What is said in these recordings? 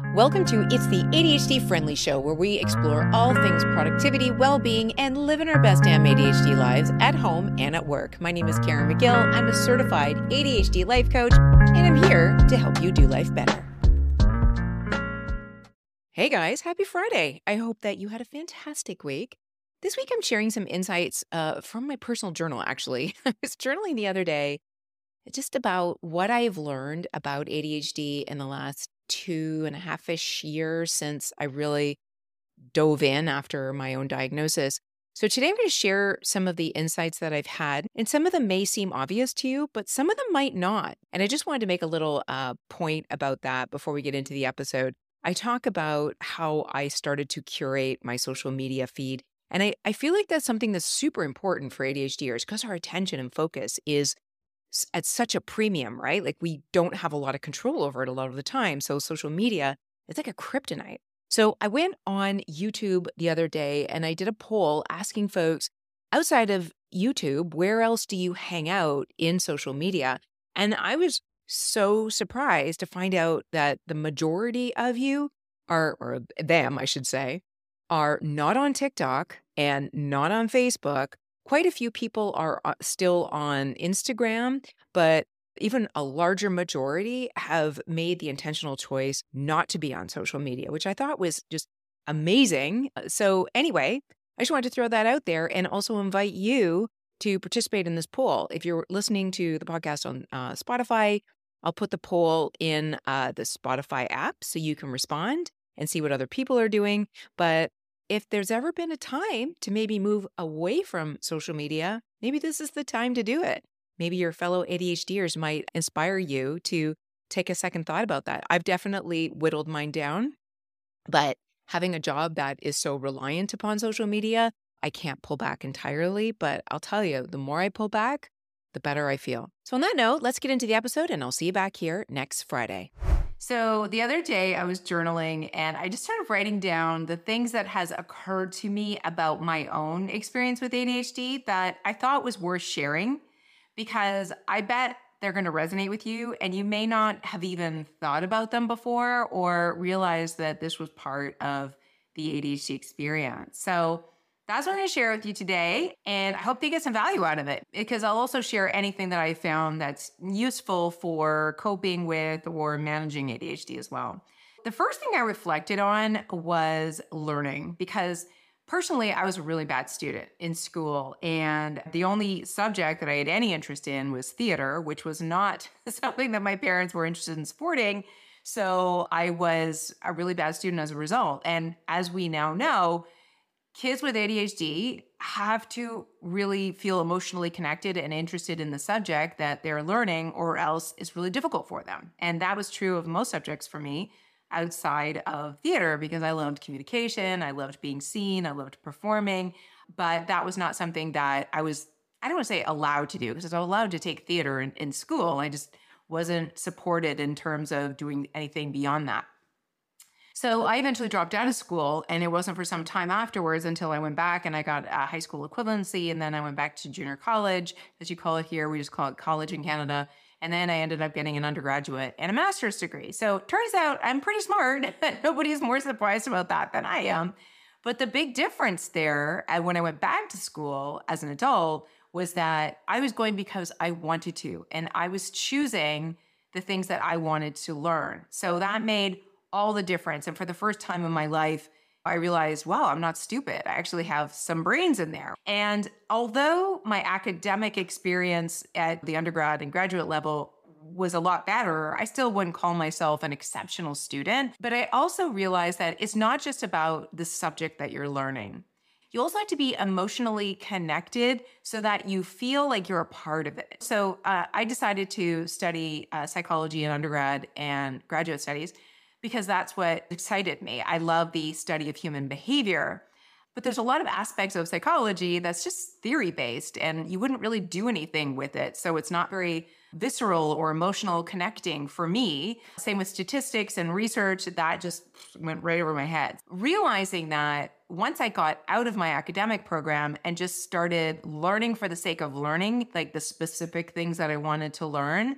Welcome to It's the ADHD Friendly Show, where we explore all things productivity, well-being, and living our best damn ADHD lives at home and at work. My name is Karen McGill. I'm a certified ADHD life coach, and I'm here to help you do life better. Hey guys, happy Friday. I hope that you had a fantastic week. This week I'm sharing some insights from my personal journal, actually. I was journaling the other day just about what I've learned about ADHD in the last 2.5-ish years since I really dove in after my own diagnosis. So today I'm going to share some of the insights that I've had, and some of them may seem obvious to you, but some of them might not. And I just wanted to make a little point about that before we get into the episode. I talk about how I started to curate my social media feed. And I feel like that's something that's super important for ADHDers because our attention and focus is at such a premium, right? Like we don't have a lot of control over it a lot of the time. So social media, it's like a kryptonite. So I went on YouTube the other day and I did a poll asking folks outside of YouTube, where else do you hang out in social media? And I was so surprised to find out that the majority of you are, or them, I should say, are not on TikTok and not on Facebook. Quite a few people are still on Instagram, but even a larger majority have made the intentional choice not to be on social media, which I thought was just amazing. So anyway, I just wanted to throw that out there and also invite you to participate in this poll. If you're listening to the podcast on Spotify, I'll put the poll in the Spotify app so you can respond and see what other people are doing. But if there's ever been a time to maybe move away from social media, maybe this is the time to do it. Maybe your fellow ADHDers might inspire you to take a second thought about that. I've definitely whittled mine down, but having a job that is so reliant upon social media, I can't pull back entirely. But I'll tell you, the more I pull back, the better I feel. So on that note, let's get into the episode and I'll see you back here next Friday. So the other day I was journaling and I just started writing down the things that has occurred to me about my own experience with ADHD that I thought was worth sharing because I bet they're going to resonate with you and you may not have even thought about them before or realized that this was part of the ADHD experience. So that's what I'm going to share with you today. And I hope you get some value out of it because I'll also share anything that I found that's useful for coping with or managing ADHD as well. The first thing I reflected on was learning because personally, I was a really bad student in school. And the only subject that I had any interest in was theater, which was not something that my parents were interested in supporting. So I was a really bad student as a result. And as we now know, kids with ADHD have to really feel emotionally connected and interested in the subject that they're learning, or else it's really difficult for them. And that was true of most subjects for me outside of theater because I loved communication, I loved being seen, I loved performing, but that was not something that I don't want to say allowed to do because I was allowed to take theater in school. I just wasn't supported in terms of doing anything beyond that. So I eventually dropped out of school, and it wasn't for some time afterwards until I went back and I got a high school equivalency, and then I went back to junior college, as you call it here. We just call it college in Canada. And then I ended up getting an undergraduate and a master's degree. So it turns out I'm pretty smart. Nobody's more surprised about that than I am. But the big difference there, when I went back to school as an adult, was that I was going because I wanted to, and I was choosing the things that I wanted to learn. So that made all the difference. And for the first time in my life, I realized, wow, I'm not stupid. I actually have some brains in there. And although my academic experience at the undergrad and graduate level was a lot better, I still wouldn't call myself an exceptional student. But I also realized that it's not just about the subject that you're learning. You also have to be emotionally connected so that you feel like you're a part of it. So I decided to study psychology in undergrad and graduate studies because that's what excited me. I love the study of human behavior, but there's a lot of aspects of psychology that's just theory-based and you wouldn't really do anything with it. So it's not very visceral or emotional connecting for me. Same with statistics and research, that just went right over my head. Realizing that once I got out of my academic program and just started learning for the sake of learning, like the specific things that I wanted to learn,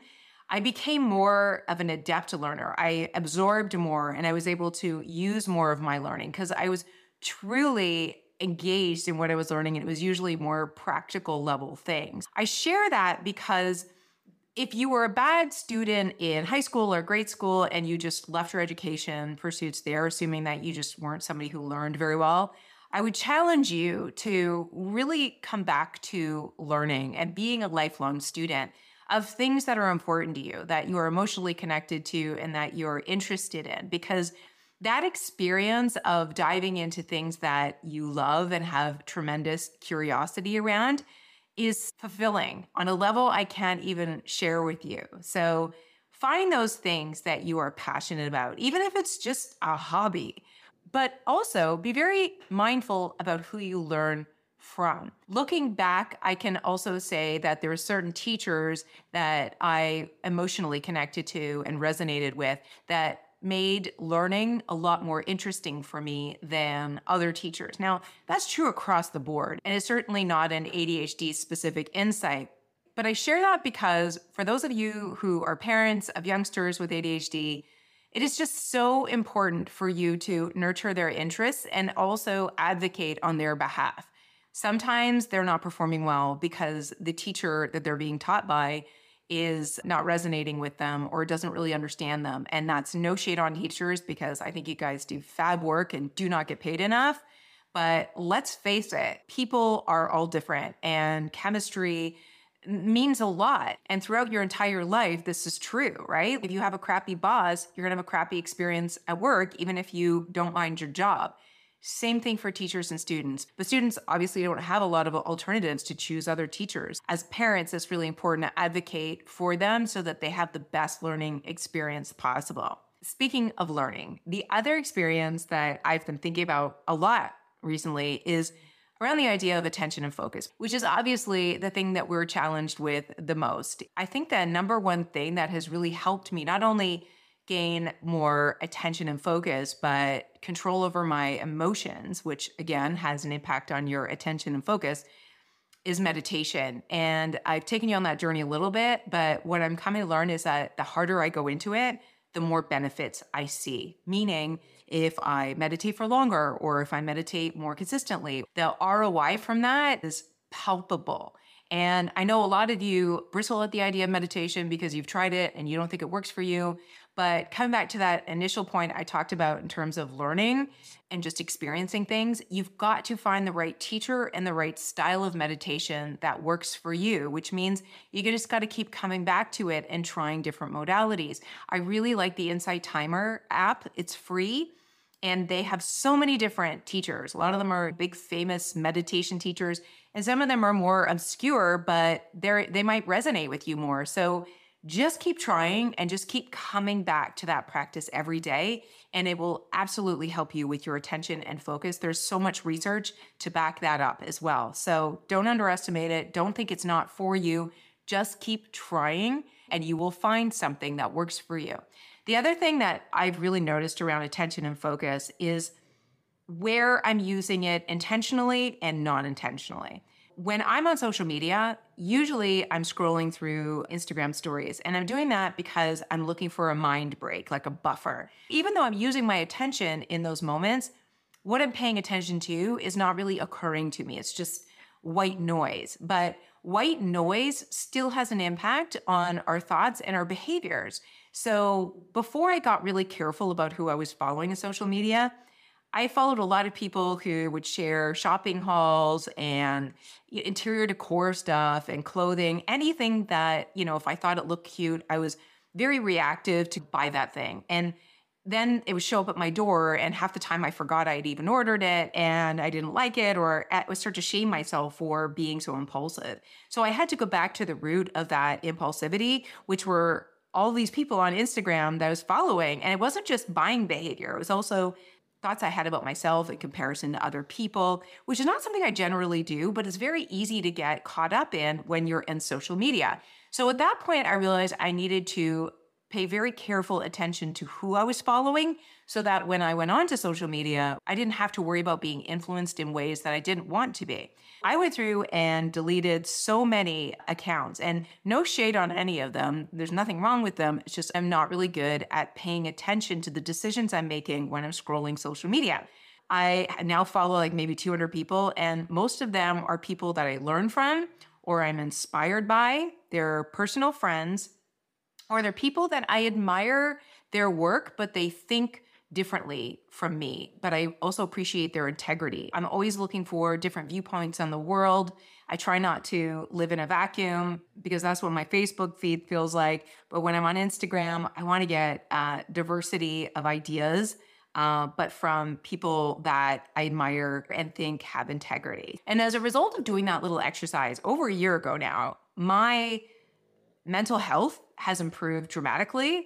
I became more of an adept learner. I absorbed more and I was able to use more of my learning because I was truly engaged in what I was learning. And it was usually more practical level things. I share that because if you were a bad student in high school or grade school and you just left your education pursuits there, assuming that you just weren't somebody who learned very well, I would challenge you to really come back to learning and being a lifelong student of things that are important to you, that you are emotionally connected to, and that you're interested in. Because that experience of diving into things that you love and have tremendous curiosity around is fulfilling on a level I can't even share with you. So find those things that you are passionate about, even if it's just a hobby. But also be very mindful about who you learn from. Looking back, I can also say that there are certain teachers that I emotionally connected to and resonated with that made learning a lot more interesting for me than other teachers. Now, that's true across the board, and it's certainly not an ADHD specific insight. But I share that because for those of you who are parents of youngsters with ADHD, it is just so important for you to nurture their interests and also advocate on their behalf. Sometimes they're not performing well because the teacher that they're being taught by is not resonating with them or doesn't really understand them. And that's no shade on teachers because I think you guys do fab work and do not get paid enough. But let's face it, people are all different and chemistry means a lot. And throughout your entire life, this is true, right? If you have a crappy boss, you're going to have a crappy experience at work, even if you don't mind your job. Same thing for teachers and students. But students obviously don't have a lot of alternatives to choose other teachers. As parents, it's really important to advocate for them so that they have the best learning experience possible. Speaking of learning, the other experience that I've been thinking about a lot recently is around the idea of attention and focus, which is obviously the thing that we're challenged with the most. I think the number one thing that has really helped me not only gain more attention and focus, but control over my emotions, which again has an impact on your attention and focus, is meditation. And I've taken you on that journey a little bit, but what I'm coming to learn is that the harder I go into it, the more benefits I see. Meaning, if I meditate for longer or if I meditate more consistently, the ROI from that is palpable. And I know a lot of you bristle at the idea of meditation because you've tried it and you don't think it works for you. But coming back to that initial point I talked about in terms of learning and just experiencing things, you've got to find the right teacher and the right style of meditation that works for you, which means you just got to keep coming back to it and trying different modalities. I really like the Insight Timer app. It's free. And they have so many different teachers. A lot of them are big, famous meditation teachers, and some of them are more obscure, but they might resonate with you more. So just keep trying and just keep coming back to that practice every day, and it will absolutely help you with your attention and focus. There's so much research to back that up as well. So don't underestimate it. Don't think it's not for you. Just keep trying, and you will find something that works for you. The other thing that I've really noticed around attention and focus is where I'm using it intentionally and non-intentionally. When I'm on social media, usually I'm scrolling through Instagram stories, and I'm doing that because I'm looking for a mind break, like a buffer. Even though I'm using my attention in those moments, what I'm paying attention to is not really occurring to me. It's just white noise. But white noise still has an impact on our thoughts and our behaviors. So before I got really careful about who I was following in social media, I followed a lot of people who would share shopping hauls and interior decor stuff and clothing, anything that, if I thought it looked cute, I was very reactive to buy that thing. And then it would show up at my door, and half the time I forgot I had even ordered it and I didn't like it, or I would start to shame myself for being so impulsive. So I had to go back to the root of that impulsivity, which were all these people on Instagram that I was following. And it wasn't just buying behavior. It was also thoughts I had about myself in comparison to other people, which is not something I generally do, but it's very easy to get caught up in when you're in social media. So at that point, I realized I needed to pay very careful attention to who I was following so that when I went onto social media, I didn't have to worry about being influenced in ways that I didn't want to be. I went through and deleted so many accounts, and no shade on any of them. There's nothing wrong with them. It's just I'm not really good at paying attention to the decisions I'm making when I'm scrolling social media. I now follow like maybe 200 people, and most of them are people that I learn from or I'm inspired by. They're personal friends, or they're people that I admire their work, but they think differently from me. But I also appreciate their integrity. I'm always looking for different viewpoints on the world. I try not to live in a vacuum because that's what my Facebook feed feels like. But when I'm on Instagram, I want to get diversity of ideas, but from people that I admire and think have integrity. And as a result of doing that little exercise over a year ago now, my mental health has improved dramatically.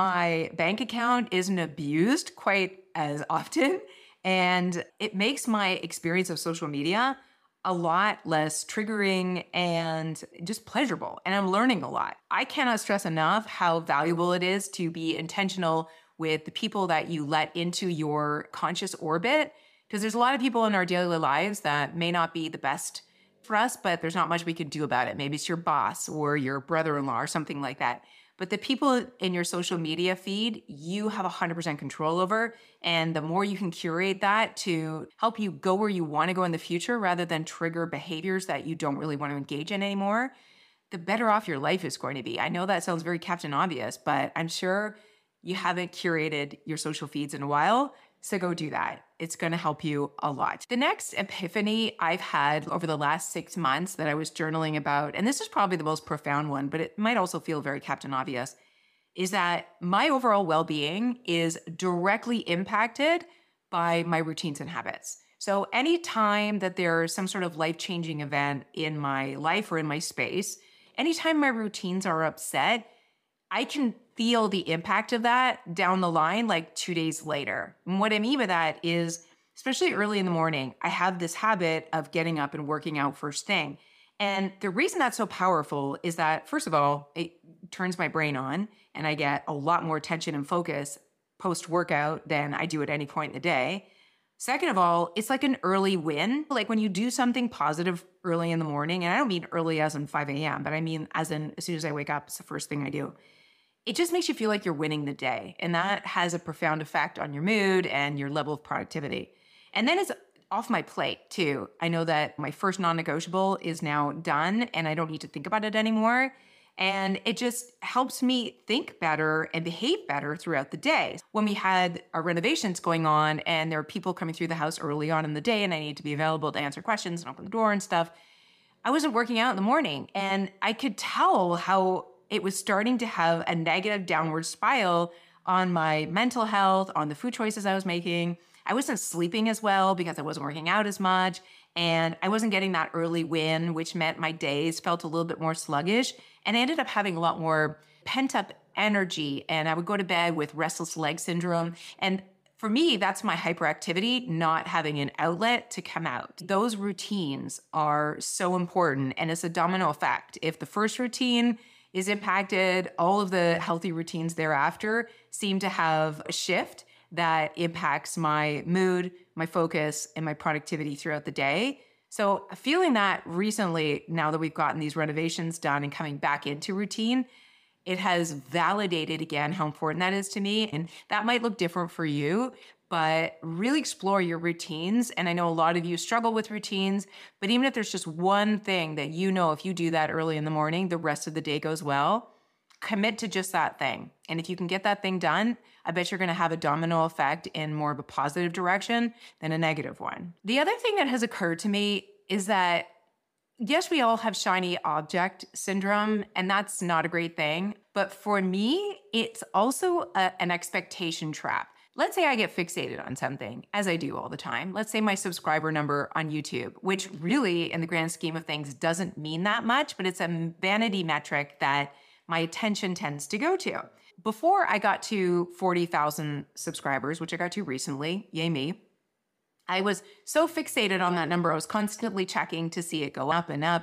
My bank account isn't abused quite as often. And it makes my experience of social media a lot less triggering and just pleasurable. And I'm learning a lot. I cannot stress enough how valuable it is to be intentional with the people that you let into your conscious orbit. Because there's a lot of people in our daily lives that may not be the best for us, but there's not much we can do about it. Maybe it's your boss or your brother-in-law or something like that. But the people in your social media feed, you have 100% control over. And the more you can curate that to help you go where you want to go in the future rather than trigger behaviors that you don't really want to engage in anymore, the better off your life is going to be. I know that sounds very Captain Obvious, but I'm sure you haven't curated your social feeds in a while. So go do that. It's going to help you a lot. The next epiphany I've had over the last 6 months that I was journaling about, and this is probably the most profound one, but it might also feel very Captain Obvious, is that my overall well-being is directly impacted by my routines and habits. So anytime that there's some sort of life-changing event in my life or in my space, anytime my routines are upset, I can feel the impact of that down the line, like 2 days later. And what I mean by that is, especially early in the morning, I have this habit of getting up and working out first thing. And the reason that's so powerful is that, first of all, it turns my brain on and I get a lot more attention and focus post-workout than I do at any point in the day. Second of all, it's like an early win. Like when you do something positive early in the morning, and I don't mean early as in 5 a.m., but I mean as in as soon as I wake up, it's the first thing I do. It just makes you feel like you're winning the day. And that has a profound effect on your mood and your level of productivity. And then it's off my plate too. I know that my first non-negotiable is now done and I don't need to think about it anymore. And it just helps me think better and behave better throughout the day. When we had our renovations going on and there were people coming through the house early on in the day and I need to be available to answer questions and open the door and stuff, I wasn't working out in the morning. And I could tell how it was starting to have a negative downward spiral on my mental health, on the food choices I was making. I wasn't sleeping as well because I wasn't working out as much. And I wasn't getting that early win, which meant my days felt a little bit more sluggish. And I ended up having a lot more pent up energy. And I would go to bed with restless leg syndrome. And for me, that's my hyperactivity, not having an outlet to come out. Those routines are so important. And it's a domino effect. If the first routine is impacted, all of the healthy routines thereafter seem to have a shift that impacts my mood, my focus, and my productivity throughout the day. So feeling that recently, now that we've gotten these renovations done and coming back into routine, it has validated again how important that is to me. And that might look different for you, but really explore your routines. And I know a lot of you struggle with routines, but even if there's just one thing that you know, if you do that early in the morning, the rest of the day goes well, commit to just that thing. And if you can get that thing done, I bet you're going to have a domino effect in more of a positive direction than a negative one. The other thing that has occurred to me is that yes, we all have shiny object syndrome, and that's not a great thing. But for me, it's also an expectation trap. Let's say I get fixated on something, as I do all the time. Let's say my subscriber number on YouTube, which really, in the grand scheme of things, doesn't mean that much, but it's a vanity metric that my attention tends to go to. Before I got to 40,000 subscribers, which I got to recently, yay me, I was so fixated on that number. I was constantly checking to see it go up and up.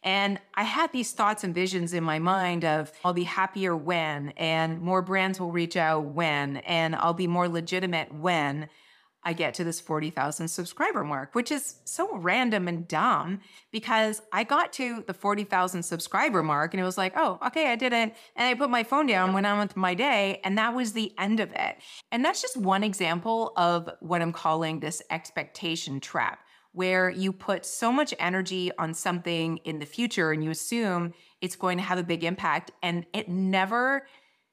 And I had these thoughts and visions in my mind of I'll be happier when, and more brands will reach out when, and I'll be more legitimate when I get to this 40,000 subscriber mark, which is so random and dumb because I got to the 40,000 subscriber mark and it was like, oh, okay, I did it. And I put my phone down, went on with my day, and that was the end of it. And that's just one example of what I'm calling this expectation trap, where you put so much energy on something in the future and you assume it's going to have a big impact, and it never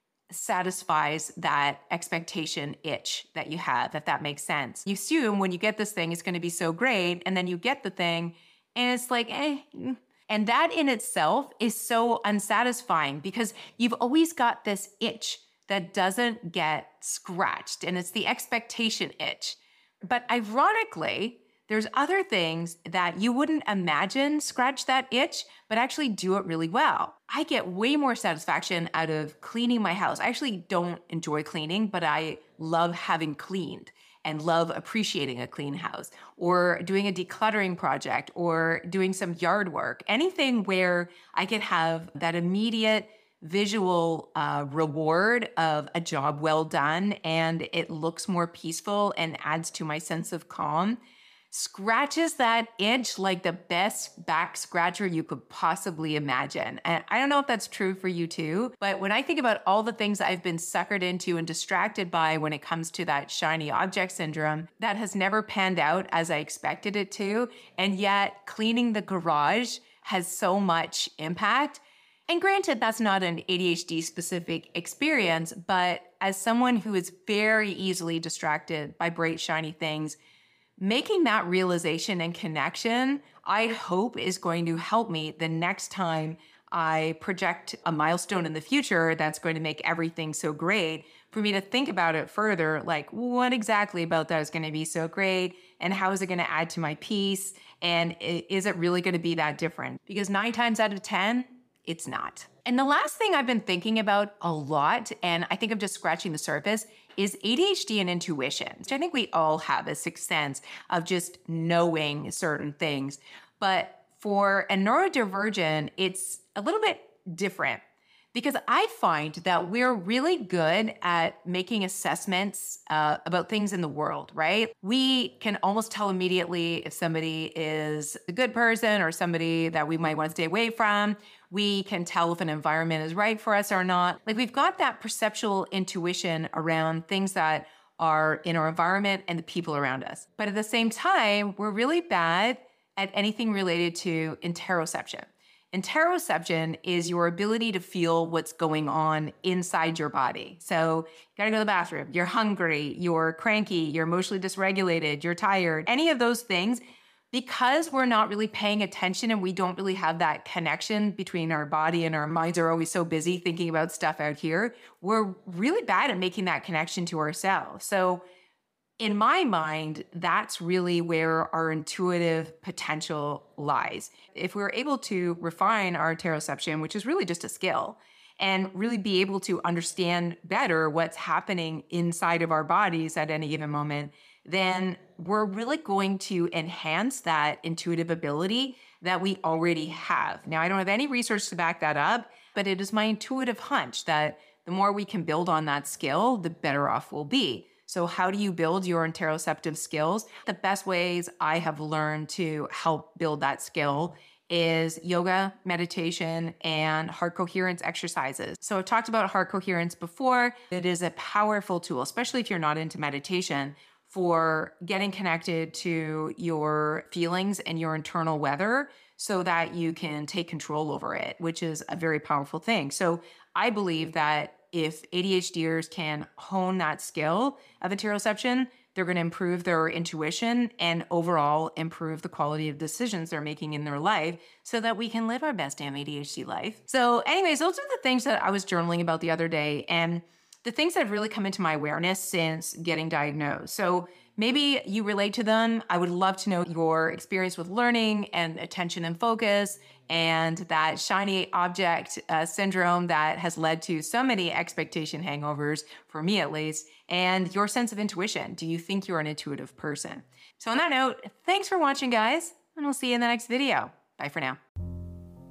satisfies that expectation itch that you have, if that makes sense. You assume when you get this thing, it's going to be so great. And then you get the thing and it's like, eh. And that in itself is so unsatisfying because you've always got this itch that doesn't get scratched. And it's the expectation itch. But ironically, there's other things that you wouldn't imagine scratch that itch, but actually do it really well. I get way more satisfaction out of cleaning my house. I actually don't enjoy cleaning, but I love having cleaned and love appreciating a clean house, or doing a decluttering project, or doing some yard work. Anything where I can have that immediate visual reward of a job well done and it looks more peaceful and adds to my sense of calm, scratches that itch like the best back scratcher you could possibly imagine. And I don't know if that's true for you too, but when I think about all the things I've been suckered into and distracted by when it comes to that shiny object syndrome, that has never panned out as I expected it to. And yet cleaning the garage has so much impact. And granted, that's not an ADHD specific experience, but as someone who is very easily distracted by bright, shiny things, making that realization and connection, I hope, is going to help me the next time I project a milestone in the future that's going to make everything so great, for me to think about it further, like what exactly about that is going to be so great, and how is it going to add to my peace, and is it really going to be that different? Because 9 times out of 10, it's not. And the last thing I've been thinking about a lot, and I think I'm just scratching the surface, is ADHD and intuition, which I think we all have a sixth sense of just knowing certain things. But for a neurodivergent, it's a little bit different because I find that we're really good at making assessments about things in the world, right? We can almost tell immediately if somebody is a good person or somebody that we might want to stay away from. We can tell if an environment is right for us or not. Like, we've got that perceptual intuition around things that are in our environment and the people around us. But at the same time, we're really bad at anything related to interoception. Interoception is your ability to feel what's going on inside your body. So you gotta go to the bathroom, you're hungry, you're cranky, you're emotionally dysregulated, you're tired, any of those things. Because we're not really paying attention and we don't really have that connection between our body and our minds are always so busy thinking about stuff out here, we're really bad at making that connection to ourselves. So in my mind, that's really where our intuitive potential lies. If we're able to refine our interoception, which is really just a skill, and really be able to understand better what's happening inside of our bodies at any given moment, then we're really going to enhance that intuitive ability that we already have. Now, I don't have any research to back that up, but it is my intuitive hunch that the more we can build on that skill, the better off we'll be. So how do you build your interoceptive skills? The best ways I have learned to help build that skill is yoga, meditation, and heart coherence exercises. So I've talked about heart coherence before. It is a powerful tool, especially if you're not into meditation, for getting connected to your feelings and your internal weather so that you can take control over it, which is a very powerful thing. So I believe that if ADHDers can hone that skill of interoception, they're going to improve their intuition and overall improve the quality of decisions they're making in their life so that we can live our best damn ADHD life. So anyways, those are the things that I was journaling about the other day, and the things that have really come into my awareness since getting diagnosed. So maybe you relate to them. I would love to know your experience with learning and attention and focus and that shiny object syndrome that has led to so many expectation hangovers, for me at least, and your sense of intuition. Do you think you're an intuitive person? So on that note, thanks for watching, guys, and we'll see you in the next video. Bye for now.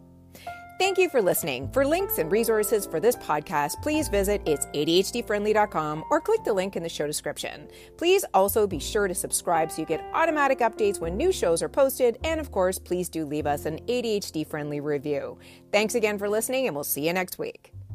Thank you for listening. For links and resources for this podcast, please visit itsadhdfriendly.com or click the link in the show description. Please also be sure to subscribe so you get automatic updates when new shows are posted. And of course, please do leave us an ADHD-friendly review. Thanks again for listening, and we'll see you next week.